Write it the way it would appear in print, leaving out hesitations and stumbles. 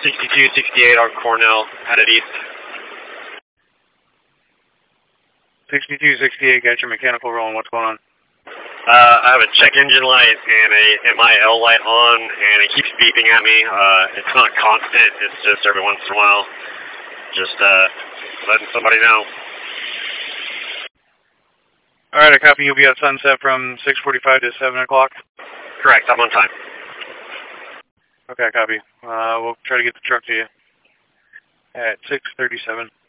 6268 on Cornell, headed east. 6268, got your mechanical rolling. What's going on? I have a check engine light and a MIL light on, and it keeps beeping at me. It's not constant. It's just every once in a while. Just letting somebody know. All right, I copy. You'll be at Sunset from 6:45 to 7 o'clock? Correct. I'm on time. Okay, copy. We'll try to get the truck to you at 6:37.